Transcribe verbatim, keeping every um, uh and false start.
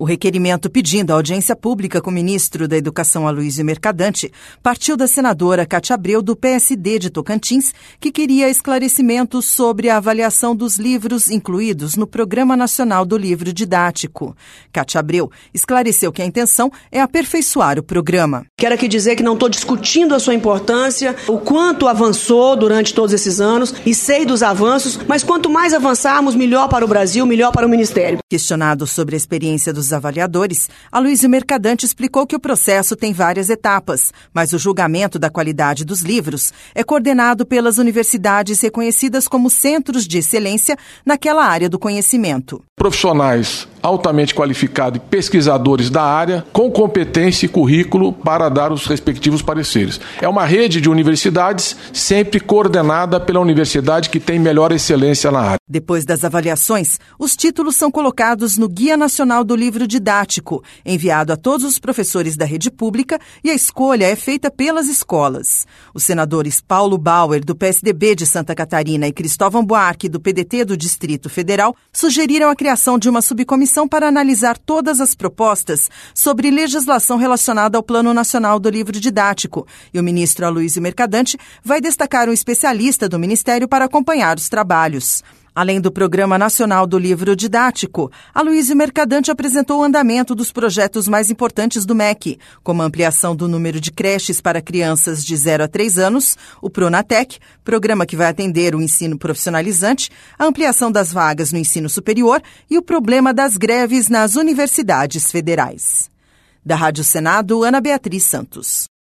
O requerimento pedindo audiência pública com o ministro da Educação, Aloysio Mercadante, partiu da senadora Cátia Abreu, do P S D de Tocantins, que queria esclarecimentos sobre a avaliação dos livros incluídos no Programa Nacional do Livro Didático. Cátia Abreu esclareceu que a intenção é aperfeiçoar o programa. Quero aqui dizer que não estou discutindo a sua importância, o quanto avançou durante todos esses anos, e sei dos avanços, mas quanto mais avançarmos, melhor para o Brasil, melhor para o Ministério. Questionado sobre a experiência dos avaliadores, Aloysio Mercadante explicou que o processo tem várias etapas, mas o julgamento da qualidade dos livros é coordenado pelas universidades reconhecidas como centros de excelência naquela área do conhecimento. Profissionais altamente qualificados e pesquisadores da área, com competência e currículo para dar os respectivos pareceres. É uma rede de universidades sempre coordenada pela universidade que tem melhor excelência na área. Depois das avaliações, os títulos são colocados no Guia Nacional do Livro Didático, enviado a todos os professores da rede pública, e a escolha é feita pelas escolas. Os senadores Paulo Bauer, do P S D B de Santa Catarina, e Cristóvão Buarque, do P D T do Distrito Federal, sugeriram a criação de uma subcomissão para analisar todas as propostas sobre legislação relacionada ao Plano Nacional do Livro Didático, e o ministro Aloysio Mercadante vai destacar um especialista do Ministério para acompanhar os trabalhos. Além do Programa Nacional do Livro Didático, Aloysio Mercadante apresentou o andamento dos projetos mais importantes do M E C, como a ampliação do número de creches para crianças de zero a três anos, o Pronatec, programa que vai atender o ensino profissionalizante, a ampliação das vagas no ensino superior e o problema das greves nas universidades federais. Da Rádio Senado, Ana Beatriz Santos.